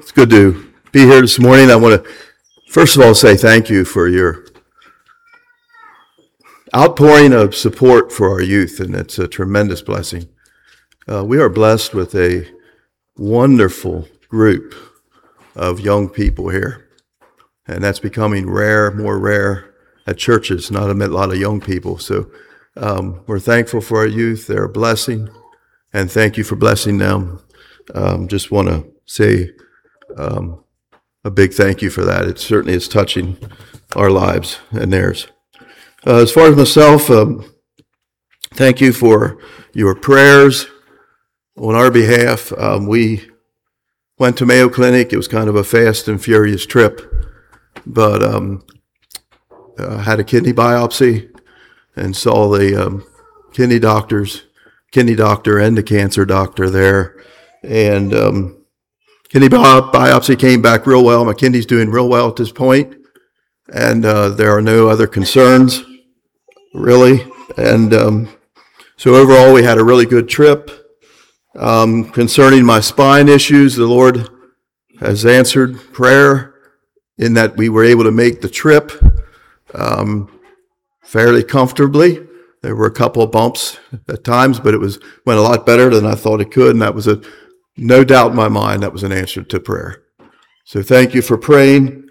It's good to be here this morning. I want to, first of all, say thank you for your outpouring of support for our youth, and it's a tremendous blessing. We are blessed with a wonderful group of young people here, and that's becoming rare, more rare at churches, not a lot of young people. So we're thankful for our youth. They're a blessing, and thank you for blessing them. Just want to say a big thank you for that. It certainly is touching our lives and theirs. As far as myself, thank you for your prayers on our behalf. We went to Mayo Clinic. It was kind of a fast and furious trip, but had a kidney biopsy and saw the kidney doctor and the cancer doctor there. And kidney biopsy came back real well. My kidney's doing real well at this point, and there are no other concerns, really. And so overall, we had a really good trip. Concerning my spine issues, the Lord has answered prayer in that we were able to make the trip fairly comfortably. There were a couple of bumps at times, but it went a lot better than I thought it could, and that was no doubt in my mind that was an answer to prayer. So thank you for praying.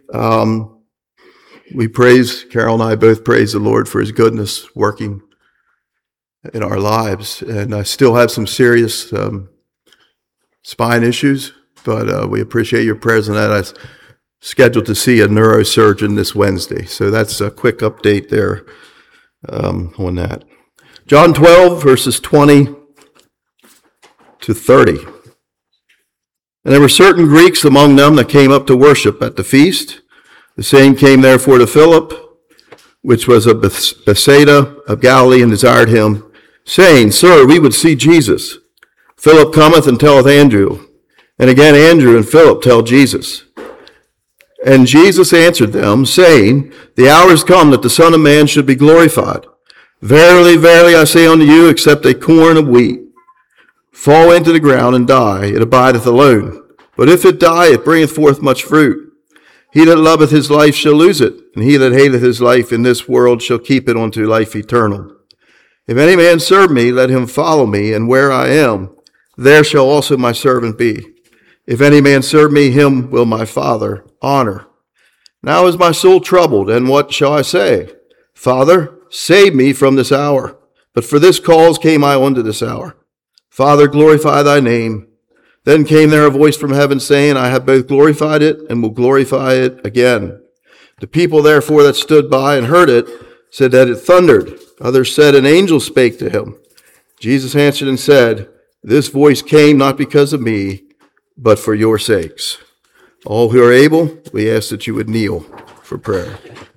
Carol and I both praise the Lord for his goodness working in our lives. And I still have some serious spine issues, but we appreciate your prayers on that. I'm scheduled to see a neurosurgeon this Wednesday. So that's a quick update there on that. John 12, verses 20 to 30. And there were certain Greeks among them that came up to worship at the feast. The same came therefore to Philip, which was of Bethsaida of Galilee, and desired him, saying, Sir, we would see Jesus. Philip cometh and telleth Andrew. And again Andrew and Philip tell Jesus. And Jesus answered them, saying, The hour is come that the Son of Man should be glorified. Verily, verily, I say unto you, except a corn of wheat fall into the ground and die, it abideth alone. But if it die, it bringeth forth much fruit. He that loveth his life shall lose it, and he that hateth his life in this world shall keep it unto life eternal. If any man serve me, let him follow me, and where I am, there shall also my servant be. If any man serve me, him will my Father honor. Now is my soul troubled, and what shall I say? Father, save me from this hour. But for this cause came I unto this hour. Father, glorify thy name. Then came there a voice from heaven, saying, I have both glorified it, and will glorify it again. The people therefore that stood by and heard it said that it thundered. Others said, an angel spake to him. Jesus answered and said, This voice came not because of me, but for your sakes. All who are able, we ask that you would kneel for prayer.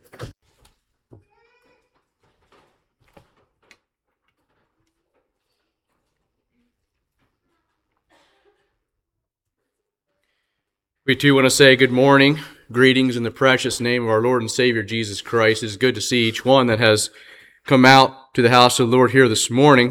We too want to say good morning, greetings in the precious name of our Lord and Savior Jesus Christ. It's good to see each one that has come out to the house of the Lord here this morning.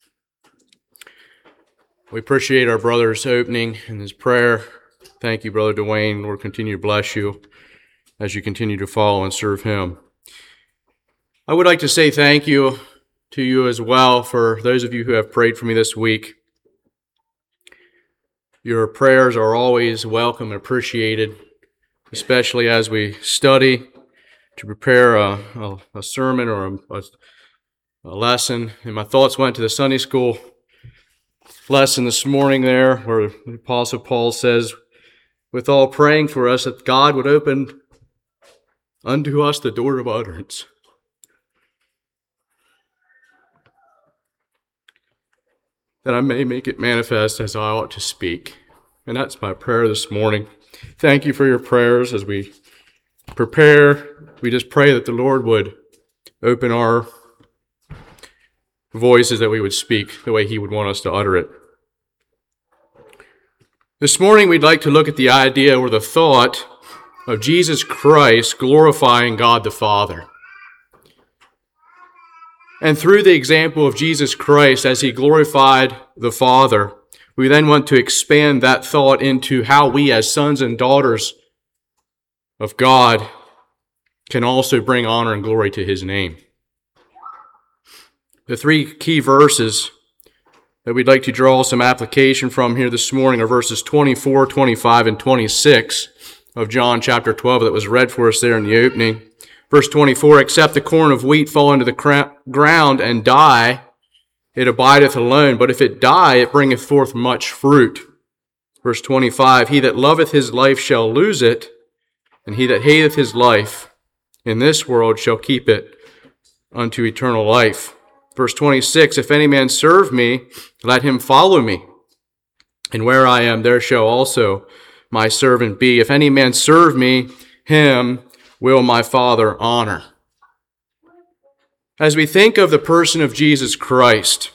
We appreciate our brother's opening and his prayer. Thank you, Brother Dwayne. Lord continue to bless you as you continue to follow and serve him. I would like to say thank you to you as well for those of you who have prayed for me this week. Your prayers are always welcome and appreciated, especially as we study to prepare a sermon or a lesson. And my thoughts went to the Sunday school lesson this morning there, where the Apostle Paul says, with all praying for us that God would open unto us the door of utterance. That I may make it manifest as I ought to speak. And that's my prayer this morning. Thank you for your prayers as we prepare. We just pray that the Lord would open our voices, that we would speak the way he would want us to utter it. This morning we'd like to look at the idea or the thought of Jesus Christ glorifying God the Father. And through the example of Jesus Christ as he glorified the Father, We then want to expand that thought into how we as sons and daughters of God can also bring honor and glory to his name. The three key verses that we'd like to draw some application from here this morning are verses 24, 25, and 26 of John chapter 12 that was read for us there in the opening. Verse 24, except the corn of wheat fall into the ground and die, it abideth alone, but if it die, it bringeth forth much fruit. Verse 25, he that loveth his life shall lose it, and he that hateth his life in this world shall keep it unto eternal life. Verse 26, if any man serve me, let him follow me. And where I am, there shall also my servant be. If any man serve me, him will my Father honor. As we think of the person of Jesus Christ,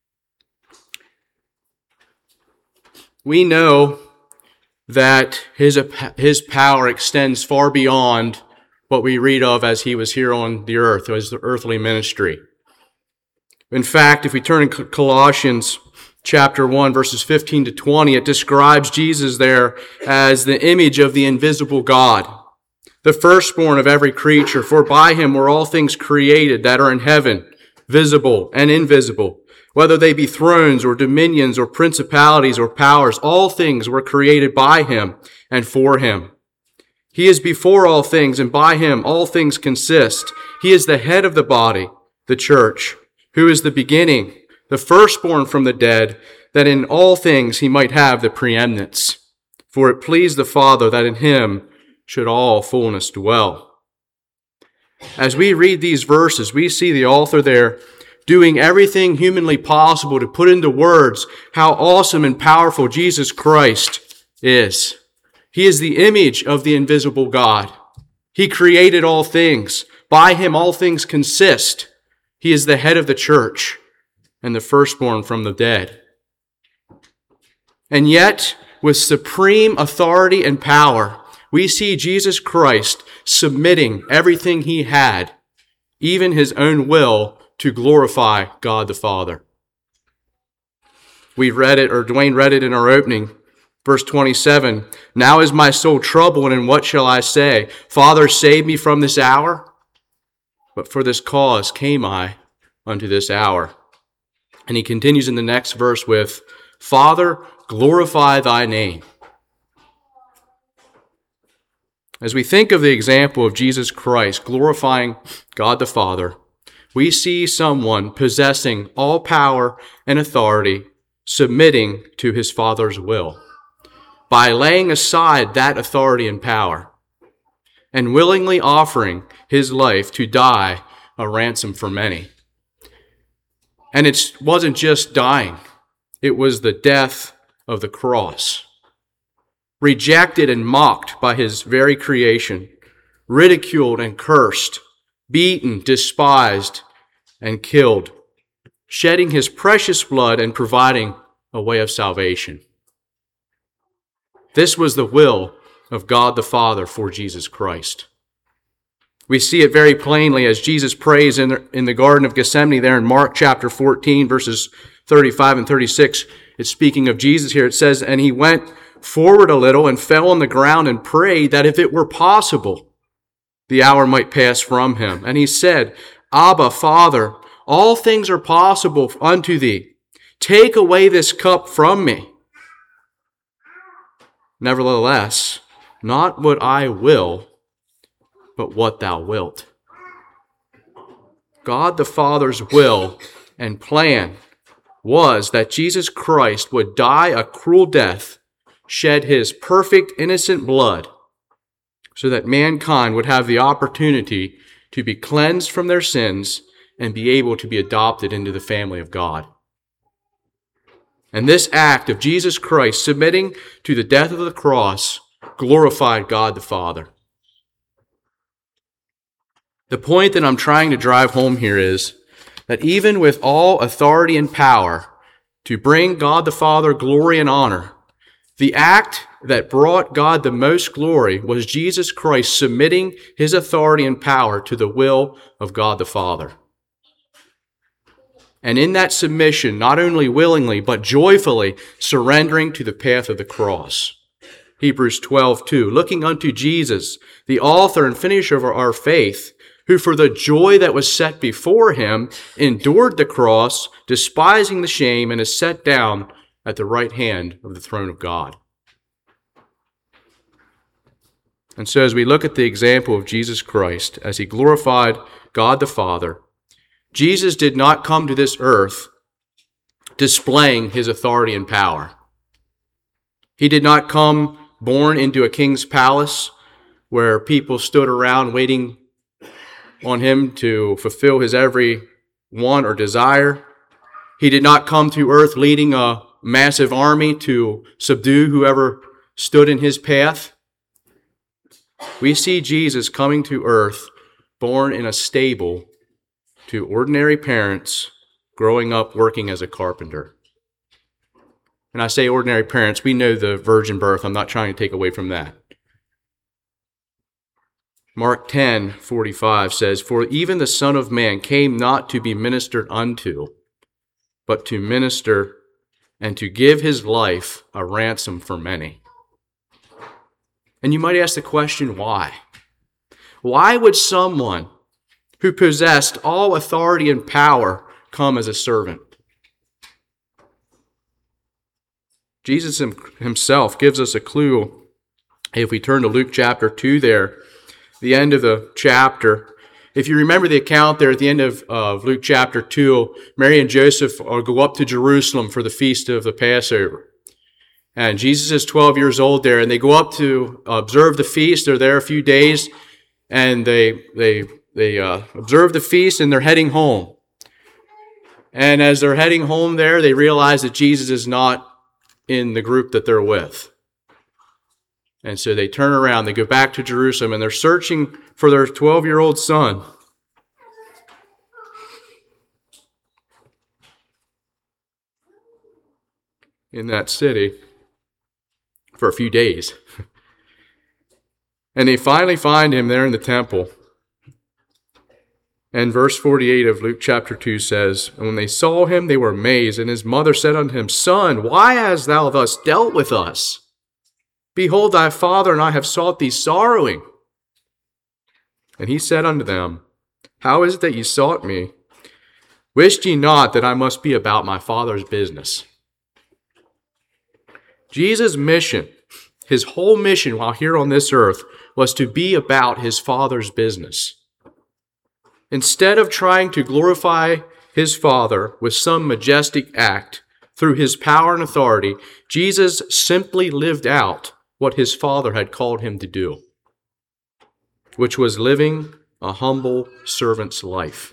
we know that his power extends far beyond what we read of as he was here on the earth, as the earthly ministry. In fact, if we turn to Colossians chapter 1, verses 15 to 20, it describes Jesus there as the image of the invisible God, the firstborn of every creature, for by him were all things created that are in heaven, visible and invisible, whether they be thrones or dominions or principalities or powers, all things were created by him and for him. He is before all things, and by him all things consist. He is the head of the body, the church, who is the beginning, the firstborn from the dead, that in all things he might have the preeminence. For it pleased the Father that in him should all fullness dwell. As we read these verses, we see the author there doing everything humanly possible to put into words how awesome and powerful Jesus Christ is. He is the image of the invisible God. He created all things. By him all things consist. He is the head of the church and the firstborn from the dead. And yet, with supreme authority and power, we see Jesus Christ submitting everything he had, even his own will, to glorify God the Father. We read it, or Dwayne read it in our opening, verse 27. Now is my soul troubled, and what shall I say? Father, save me from this hour. But for this cause came I unto this hour. And he continues in the next verse with, Father, glorify thy name. As we think of the example of Jesus Christ glorifying God the Father, we see someone possessing all power and authority, submitting to his Father's will, by laying aside that authority and power, and willingly offering his life to die a ransom for many. And it wasn't just dying, it was the death of the cross. Rejected and mocked by his very creation, ridiculed and cursed, beaten, despised, and killed, shedding his precious blood and providing a way of salvation. This was the will of God the Father for Jesus Christ. We see it very plainly as Jesus prays in the Garden of Gethsemane there in Mark chapter 14, verses 35 and 36. It's speaking of Jesus here. It says, and he went forward a little and fell on the ground and prayed that if it were possible, the hour might pass from him. And he said, Abba, Father, all things are possible unto thee. Take away this cup from me. Nevertheless, not what I will, but what thou wilt. God the Father's will and plan was that Jesus Christ would die a cruel death, shed his perfect, innocent blood, so that mankind would have the opportunity to be cleansed from their sins and be able to be adopted into the family of God. And this act of Jesus Christ submitting to the death of the cross glorified God the Father. The point that I'm trying to drive home here is that even with all authority and power to bring God the Father glory and honor, the act that brought God the most glory was Jesus Christ submitting his authority and power to the will of God the Father. And in that submission, not only willingly, but joyfully surrendering to the path of the cross. Hebrews 12:2, looking unto Jesus, the author and finisher of our faith, who for the joy that was set before him endured the cross, despising the shame, and is set down at the right hand of the throne of God. And so as we look at the example of Jesus Christ, as he glorified God the Father, Jesus did not come to this earth displaying his authority and power. He did not come born into a king's palace where people stood around waiting on him to fulfill his every want or desire. He did not come to earth leading a massive army to subdue whoever stood in his path. We see Jesus coming to earth born in a stable to ordinary parents, growing up working as a carpenter. And I say ordinary parents, we know the virgin birth. I'm not trying to take away from that. Mark 10:45 says, "For even the Son of Man came not to be ministered unto, but to minister and to give his life a ransom for many." And you might ask the question, why? Why would someone who possessed all authority and power come as a servant? Jesus himself gives us a clue. If we turn to Luke chapter 2 there, the end of the chapter, if you remember the account there at the end of Luke chapter 2, Mary and Joseph go up to Jerusalem for the feast of the Passover. And Jesus is 12 years old there, and they go up to observe the feast. They're there a few days, and they observe the feast, and they're heading home. And as they're heading home there, they realize that Jesus is not in the group that they're with. And so they turn around, they go back to Jerusalem, and they're searching for their 12-year-old son. In that city for a few days. And they finally find him there in the temple. And verse 48 of Luke chapter 2 says, "And when they saw him, they were amazed. And his mother said unto him, Son, why hast thou thus dealt with us? Behold, thy father and I have sought thee sorrowing. And he said unto them, How is it that ye sought me? Wist ye not that I must be about my Father's business?" Jesus' mission, his whole mission while here on this earth, was to be about his Father's business. Instead of trying to glorify his Father with some majestic act through his power and authority, Jesus simply lived out what his Father had called him to do, which was living a humble servant's life.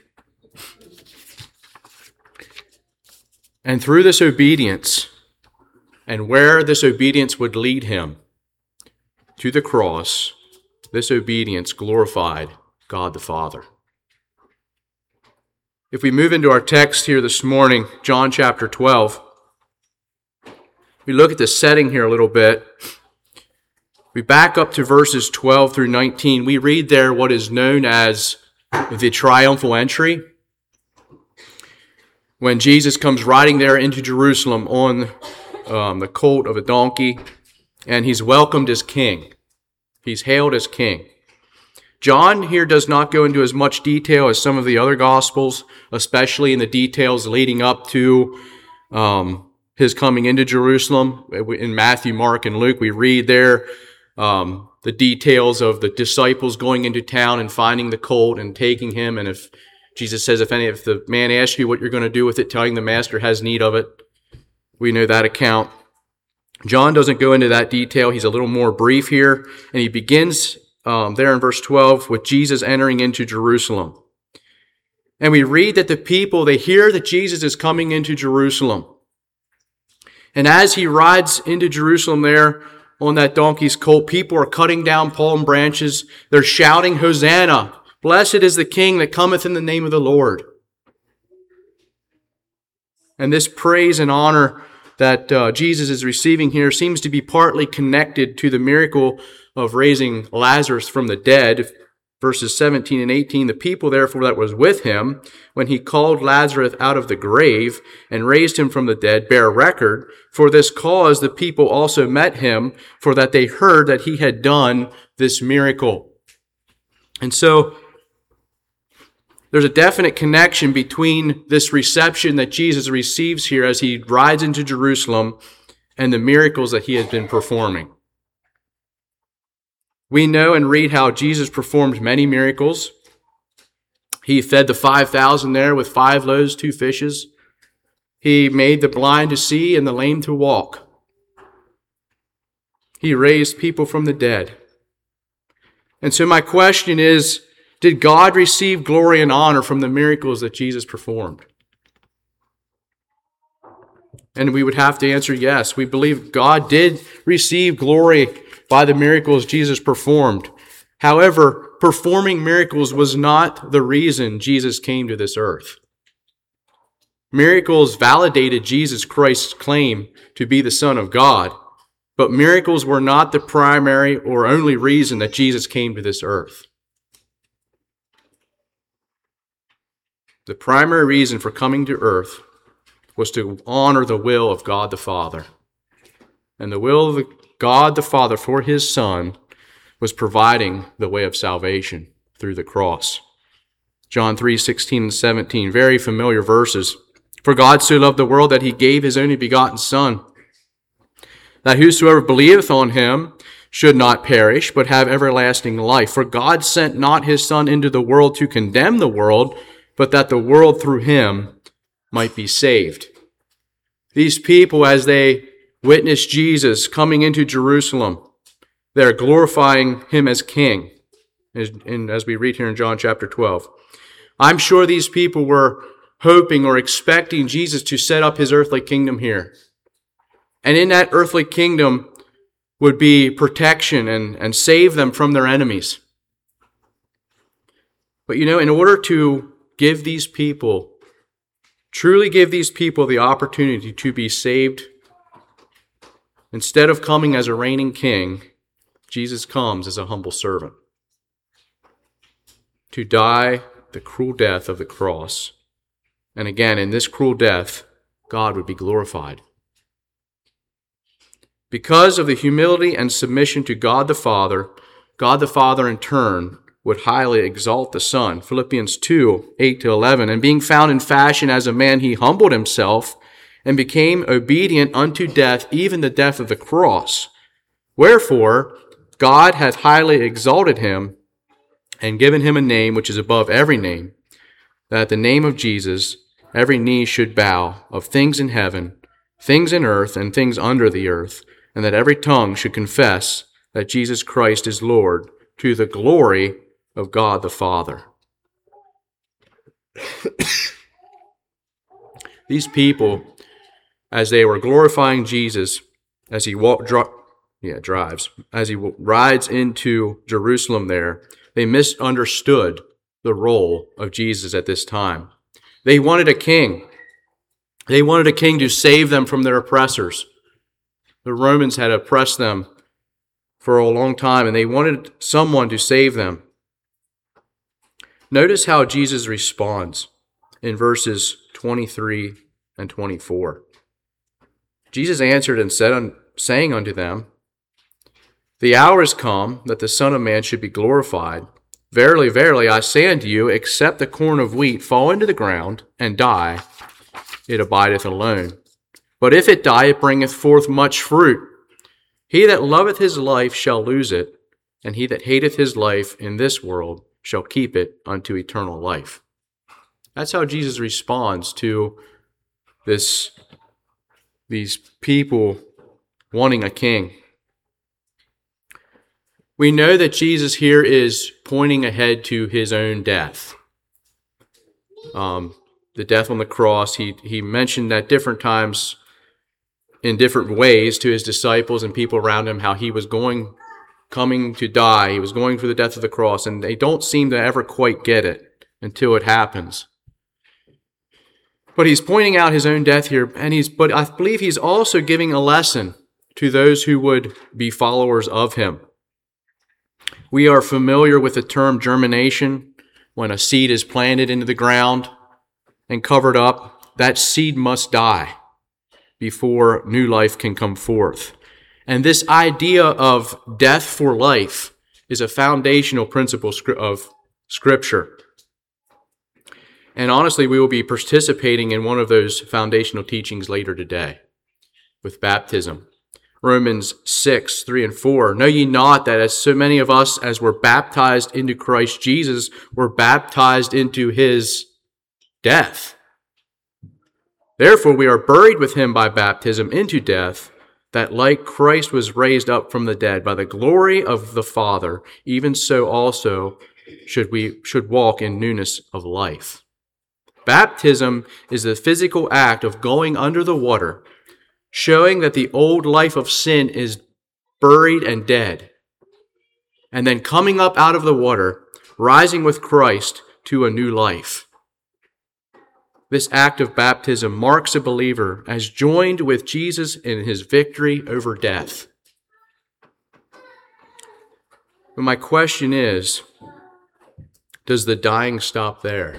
And through this obedience, and where this obedience would lead him to the cross, this obedience glorified God the Father. If we move into our text here this morning, John chapter 12, we look at the setting here a little bit. We back up to verses 12 through 19. We read there what is known as the triumphal entry. When Jesus comes riding there into Jerusalem on the colt of a donkey, and he's welcomed as king. He's hailed as king. John here does not go into as much detail as some of the other Gospels, especially in the details leading up to his coming into Jerusalem. In Matthew, Mark, and Luke, we read there the details of the disciples going into town and finding the colt and taking him. And if Jesus says, if the man asks you what you're going to do with it, telling the master has need of it. We know that account. John doesn't go into that detail. He's a little more brief here. And he begins there in verse 12 with Jesus entering into Jerusalem. And we read that the people, they hear that Jesus is coming into Jerusalem. And as he rides into Jerusalem there on that donkey's colt, people are cutting down palm branches. They're shouting, Hosanna! Blessed is the King that cometh in the name of the Lord. And this praise and honor that Jesus is receiving here seems to be partly connected to the miracle of raising Lazarus from the dead. Verses 17 and 18, the people therefore that was with him, when he called Lazarus out of the grave and raised him from the dead, bear record. For this cause the people also met him, for that they heard that he had done this miracle. And so there's a definite connection between this reception that Jesus receives here as he rides into Jerusalem and the miracles that he has been performing. We know and read how Jesus performed many miracles. He fed the 5,000 there with 5 loaves, 2 fishes. He made the blind to see and the lame to walk. He raised people from the dead. And so my question is, did God receive glory and honor from the miracles that Jesus performed? And we would have to answer yes. We believe God did receive glory by the miracles Jesus performed. However, performing miracles was not the reason Jesus came to this earth. Miracles validated Jesus Christ's claim to be the Son of God, but miracles were not the primary or only reason that Jesus came to this earth. The primary reason for coming to earth was to honor the will of God the Father. And the will of God the Father for his Son was providing the way of salvation through the cross. John 3:16 and 17, very familiar verses. For God so loved the world that he gave his only begotten Son, that whosoever believeth on him should not perish, but have everlasting life. For God sent not his Son into the world to condemn the world, but that the world through him might be saved. These people, as they witness Jesus coming into Jerusalem, they're glorifying him as king, as we read here in John chapter 12. I'm sure these people were hoping or expecting Jesus to set up his earthly kingdom here. And in that earthly kingdom would be protection and save them from their enemies. But in order to give these people, truly give these people the opportunity to be saved, instead of coming as a reigning king, Jesus comes as a humble servant to die the cruel death of the cross. And again, in this cruel death, God would be glorified. Because of the humility and submission to God the Father in turn would highly exalt the Son. Philippians 2:8-11, and being found in fashion as a man, he humbled himself and became obedient unto death, even the death of the cross. Wherefore, God hath highly exalted him and given him a name which is above every name, that at the name of Jesus every knee should bow, of things in heaven, things in earth, and things under the earth, and that every tongue should confess that Jesus Christ is Lord, to the glory of God the Father. These people, as they were glorifying Jesus, as he as he rides into Jerusalem there, they misunderstood the role of Jesus at this time. They wanted a king. They wanted a king to save them from their oppressors. The Romans had oppressed them for a long time, and they wanted someone to save them. Notice how Jesus responds in verses 23 and 24. Jesus answered and saying unto them, The hour is come that the Son of Man should be glorified. Verily, verily, I say unto you, except the corn of wheat fall into the ground and die, it abideth alone. But if it die, it bringeth forth much fruit. He that loveth his life shall lose it, and he that hateth his life in this world shall keep it unto eternal life. That's how Jesus responds to these people wanting a king. We know that Jesus here is pointing ahead to his own death. The death on the cross, he mentioned at different times in different ways to his disciples and people around him how he was coming to die. He was going for the death of the cross, and they don't seem to ever quite get it until it happens. But he's pointing out his own death here, but I believe he's also giving a lesson to those who would be followers of him. We are familiar with the term germination. When a seed is planted into the ground and covered up, that seed must die before new life can come forth. And this idea of death for life is a foundational principle of Scripture. And honestly, we will be participating in one of those foundational teachings later today with baptism. Romans 6, 3 and 4. Know ye not that as so many of us as were baptized into Christ Jesus were baptized into his death? Therefore we are buried with him by baptism into death, that like Christ was raised up from the dead by the glory of the Father, even so also should walk in newness of life. Baptism is the physical act of going under the water, showing that the old life of sin is buried and dead, and then coming up out of the water, rising with Christ to a new life. This act of baptism marks a believer as joined with Jesus in his victory over death. But my question is, does the dying stop there?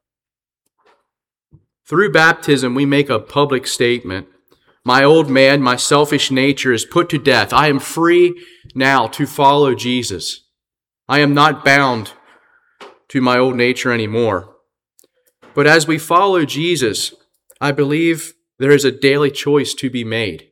Through baptism, we make a public statement. My old man, my selfish nature is put to death. I am free now to follow Jesus. I am not bound to my old nature anymore. But as we follow Jesus, I believe there is a daily choice to be made.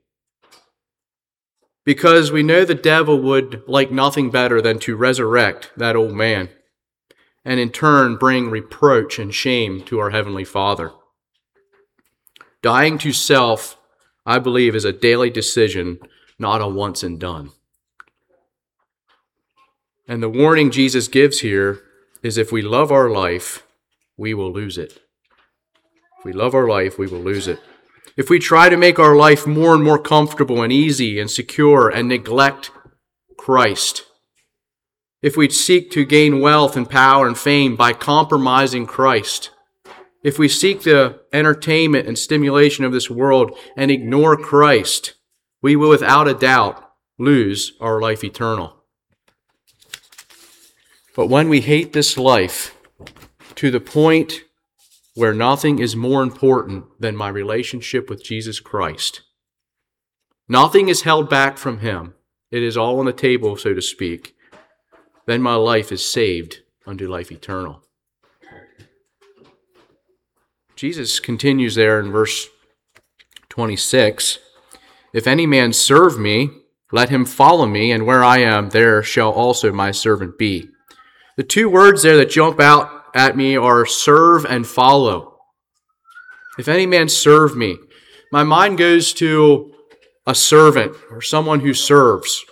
Because we know the devil would like nothing better than to resurrect that old man and in turn bring reproach and shame to our Heavenly Father. Dying to self, I believe, is a daily decision, not a once and done. And the warning Jesus gives here is if we love our life, we will lose it. If we love our life, we will lose it. If we try to make our life more and more comfortable and easy and secure and neglect Christ, if we seek to gain wealth and power and fame by compromising Christ, if we seek the entertainment and stimulation of this world and ignore Christ, we will without a doubt lose our life eternal. But when we hate this life to the point where nothing is more important than my relationship with Jesus Christ, nothing is held back from him, it is all on the table, so to speak, then my life is saved unto life eternal. Jesus continues there in verse 26, if any man serve me, let him follow me, and where I am, there shall also my servant be. The two words there that jump out at me are serve and follow. If any man serve me, my mind goes to a servant or someone who serves.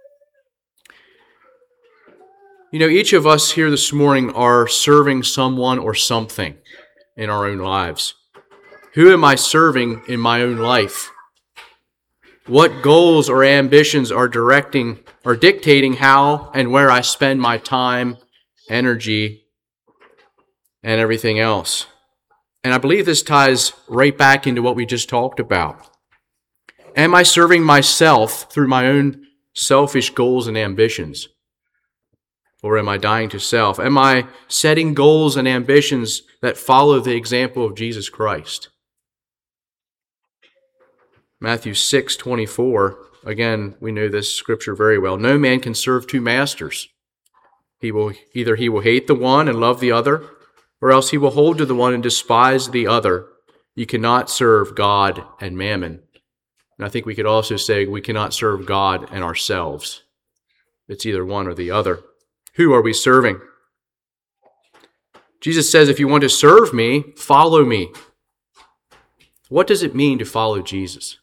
You know, each of us here this morning are serving someone or something in our own lives. Who am I serving in my own life? What goals or ambitions are dictating how and where I spend my time, energy, and everything else? And I believe this ties right back into what we just talked about. Am I serving myself through my own selfish goals and ambitions? Or am I dying to self? Am I setting goals and ambitions that follow the example of Jesus Christ? Matthew 6:24, again, we know this scripture very well. No man can serve two masters. He will hate the one and love the other, or else he will hold to the one and despise the other. You cannot serve God and mammon. And I think we could also say we cannot serve God and ourselves. It's either one or the other. Who are we serving? Jesus says, if you want to serve me, follow me. What does it mean to follow Jesus?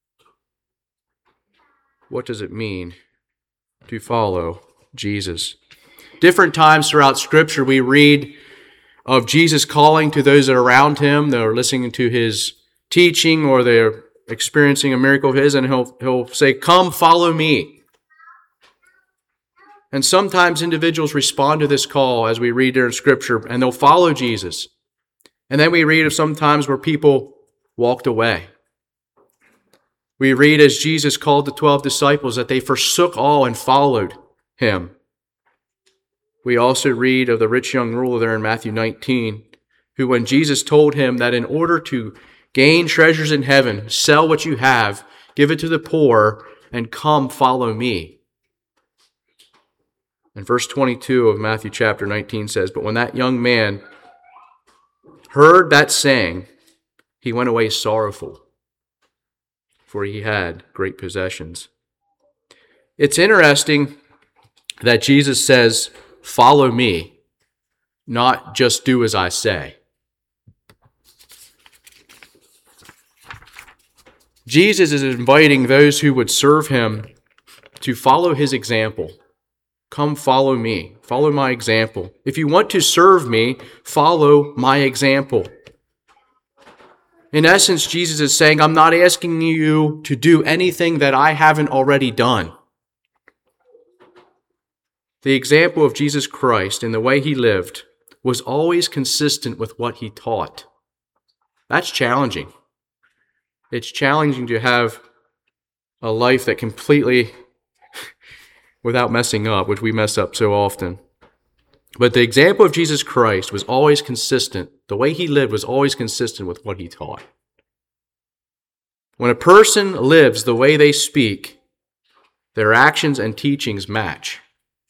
What does it mean to follow Jesus? Different times throughout Scripture, we read of Jesus calling to those that are around him, that are listening to his teaching or they're experiencing a miracle of his, and he'll say, come, follow me. And sometimes individuals respond to this call as we read there in Scripture, and they'll follow Jesus. And then we read of some times where people walked away. We read as Jesus called the 12 disciples that they forsook all and followed him. We also read of the rich young ruler there in Matthew 19, who when Jesus told him that in order to gain treasures in heaven, sell what you have, give it to the poor, and come follow me. And verse 22 of Matthew chapter 19 says, "But when that young man heard that saying, he went away sorrowful, for he had great possessions." It's interesting that Jesus says, "Follow me," not just do as I say. Jesus is inviting those who would serve him to follow his example. Come follow me. Follow my example. If you want to serve me, follow my example. In essence, Jesus is saying, I'm not asking you to do anything that I haven't already done. The example of Jesus Christ and the way he lived was always consistent with what he taught. That's challenging. It's challenging to have a life that completely, without messing up, which we mess up so often. But the example of Jesus Christ was always consistent. The way he lived was always consistent with what he taught. When a person lives the way they speak, their actions and teachings match.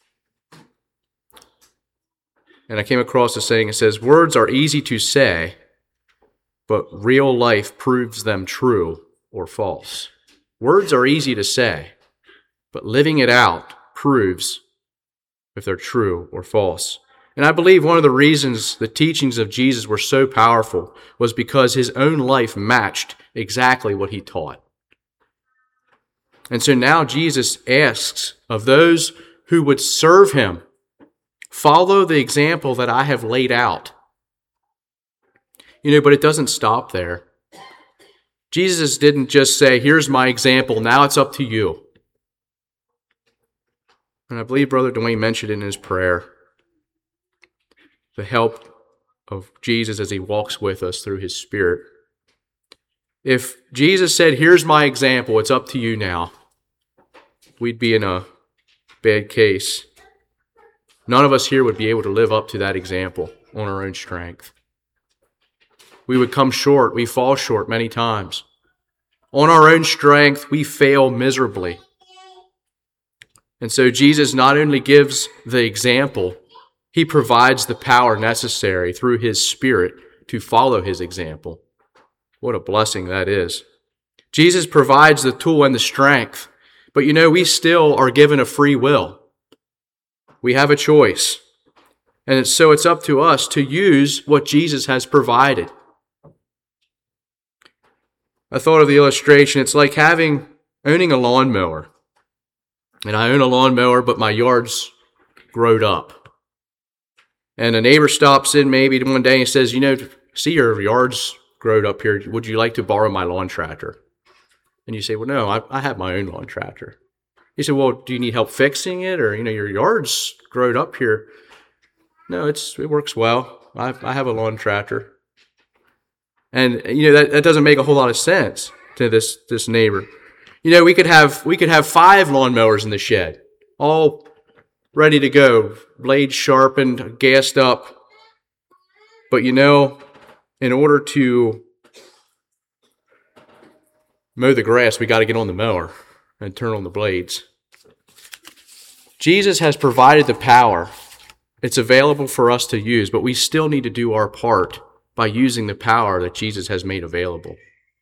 And I came across a saying, it says, words are easy to say, but real life proves them true or false. Words are easy to say, but living it out proves if they're true or false. And I believe one of the reasons the teachings of Jesus were so powerful was because his own life matched exactly what he taught. And so now Jesus asks of those who would serve him, follow the example that I have laid out. But it doesn't stop there. Jesus didn't just say, here's my example, now it's up to you. And I believe Brother Dwayne mentioned in his prayer the help of Jesus as he walks with us through his Spirit. If Jesus said, here's my example, it's up to you now, we'd be in a bad case. None of us here would be able to live up to that example on our own strength. We would come short. We fall short many times. On our own strength, we fail miserably. And so Jesus not only gives the example, he provides the power necessary through his Spirit to follow his example. What a blessing that is. Jesus provides the tool and the strength, but we still are given a free will. We have a choice. And so it's up to us to use what Jesus has provided. I thought of the illustration. It's like owning a lawnmower. And I own a lawnmower, but my yard's growed up. And a neighbor stops in maybe one day and says, see your yard's growed up here. Would you like to borrow my lawn tractor? And you say, well, no, I have my own lawn tractor. He said, well, do you need help fixing it? Or, your yard's growed up here. No, it works well. I have a lawn tractor. And, that doesn't make a whole lot of sense to this neighbor. We could have 5 lawnmowers in the shed, all ready to go, blades sharpened, gassed up. But, in order to mow the grass, we got to get on the mower and turn on the blades. Jesus has provided the power. It's available for us to use, but we still need to do our part by using the power that Jesus has made available.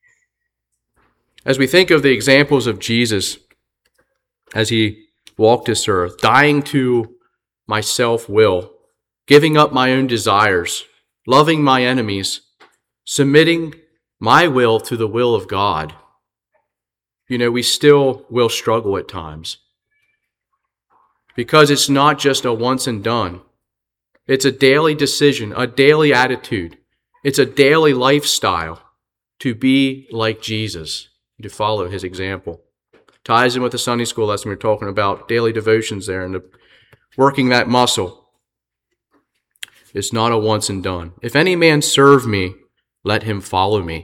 As we think of the examples of Jesus as he walked this earth, dying to my self-will, giving up my own desires, loving my enemies, submitting my will to the will of God, we still will struggle at times. Because it's not just a once and done. It's a daily decision, a daily attitude. It's a daily lifestyle to be like Jesus, to follow his example. Ties in with the Sunday school lesson we were talking about, daily devotions there, and working that muscle. It's not a once and done. If any man serve me, let him follow me.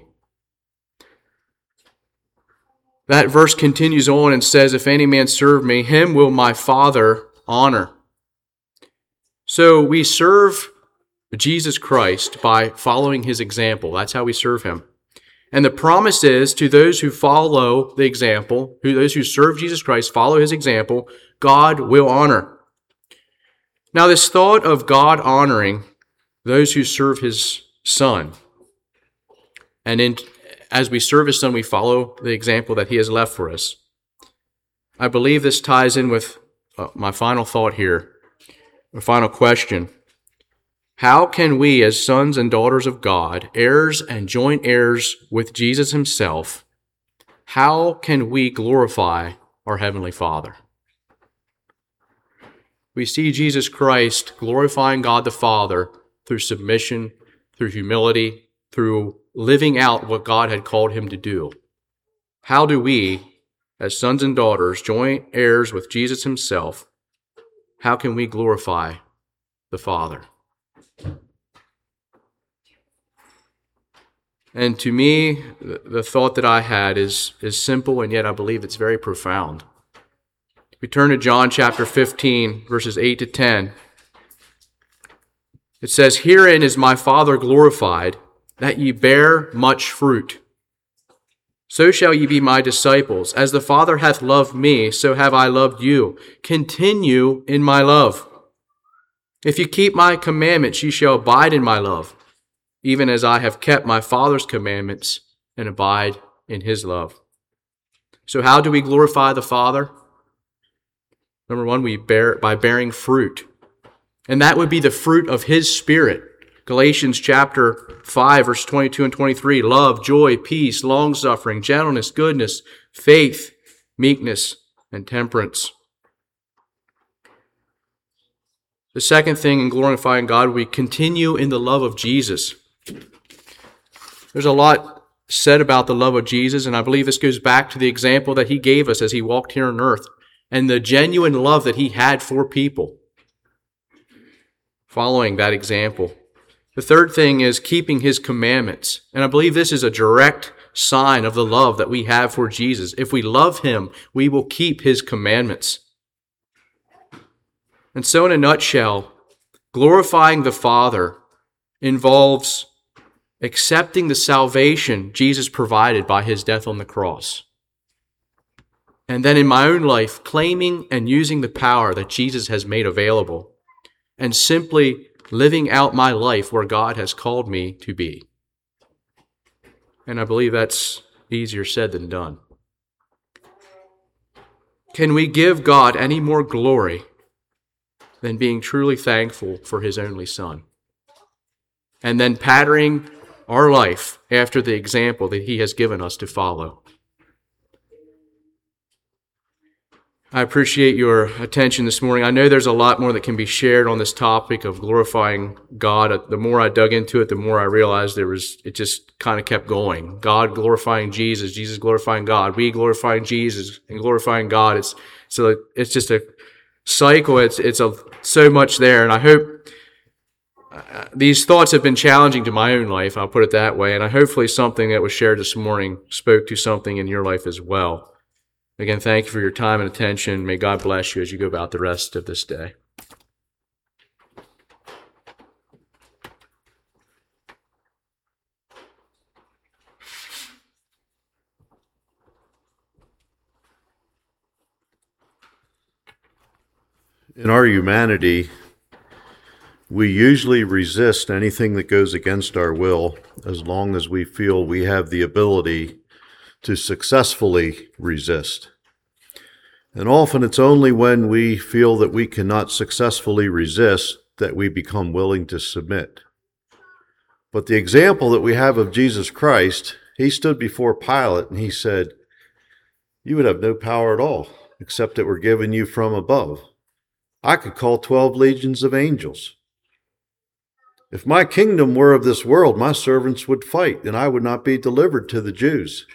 That verse continues on and says, if any man serve me, him will my Father honor. So we serve Jesus Christ by following his example. That's how we serve him. And the promise is to those who follow the example, those who serve Jesus Christ, follow his example, God will honor. Now, this thought of God honoring those who serve his Son, and as we serve his Son, we follow the example that he has left for us. I believe this ties in with my final thought here, my final question. How can we, as sons and daughters of God, heirs and joint heirs with Jesus himself, how can we glorify our Heavenly Father? We see Jesus Christ glorifying God the Father through submission, through humility, through living out what God had called him to do. How do we, as sons and daughters, joint heirs with Jesus himself, how can we glorify the Father? And to me, the thought that I had is simple, and yet I believe it's very profound. We turn to John chapter 15, verses 8 to 10. It says, "Herein is my Father glorified, that ye bear much fruit. So shall ye be my disciples. As the Father hath loved me, so have I loved you. Continue in my love. If you keep my commandments, ye shall abide in my love, even as I have kept my Father's commandments and abide in his love." So how do we glorify the Father? Number one, by bearing fruit. And that would be the fruit of his Spirit. Galatians chapter 5, verse 22 and 23, love, joy, peace, long-suffering, gentleness, goodness, faith, meekness, and temperance. The second thing in glorifying God, we continue in the love of Jesus. There's a lot said about the love of Jesus, and I believe this goes back to the example that he gave us as he walked here on earth, and the genuine love that he had for people. Following that example. The third thing is keeping his commandments. And I believe this is a direct sign of the love that we have for Jesus. If we love him, we will keep his commandments. And so in a nutshell, glorifying the Father involves accepting the salvation Jesus provided by his death on the cross. And then in my own life, claiming and using the power that Jesus has made available, and simply living out my life where God has called me to be. And I believe that's easier said than done. Can we give God any more glory than being truly thankful for his only Son? And then patterning our life after the example that he has given us to follow. I appreciate your attention this morning. I know there's a lot more that can be shared on this topic of glorifying God. The more I dug into it, the more I realized it just kind of kept going. God glorifying Jesus, Jesus glorifying God, we glorifying Jesus and glorifying God. It's just a cycle. It's so much there, and I hope these thoughts have been challenging to my own life. I'll put it that way, and hopefully something that was shared this morning spoke to something in your life as well. Again, thank you for your time and attention. May God bless you as you go about the rest of this day. In our humanity, we usually resist anything that goes against our will as long as we feel we have the ability to successfully resist. And often it's only when we feel that we cannot successfully resist that we become willing to submit. But the example that we have of Jesus Christ, he stood before Pilate and he said, "You would have no power at all except that were given you from above. I could call 12 legions of angels. If my kingdom were of this world, my servants would fight and I would not be delivered to the Jews."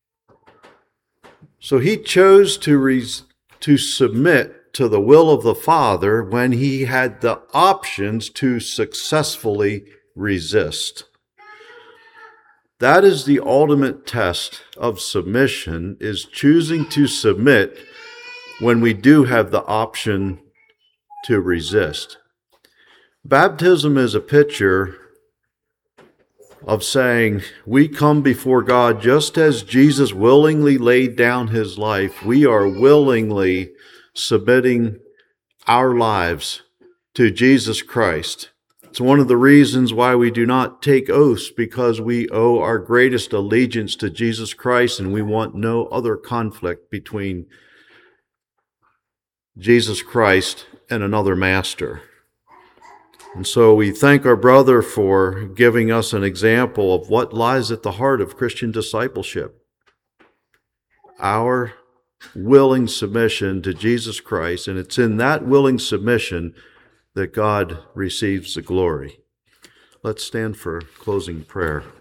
So he chose to submit to the will of the Father when he had the options to successfully resist. That is the ultimate test of submission, is choosing to submit when we do have the option to resist. Baptism is a picture of saying we come before God just as Jesus willingly laid down his life. We are willingly submitting our lives to Jesus Christ. It's one of the reasons why we do not take oaths, because we owe our greatest allegiance to Jesus Christ, and we want no other conflict between Jesus Christ and another master. And so we thank our brother for giving us an example of what lies at the heart of Christian discipleship. Our willing submission to Jesus Christ, and it's in that willing submission that God receives the glory. Let's stand for closing prayer.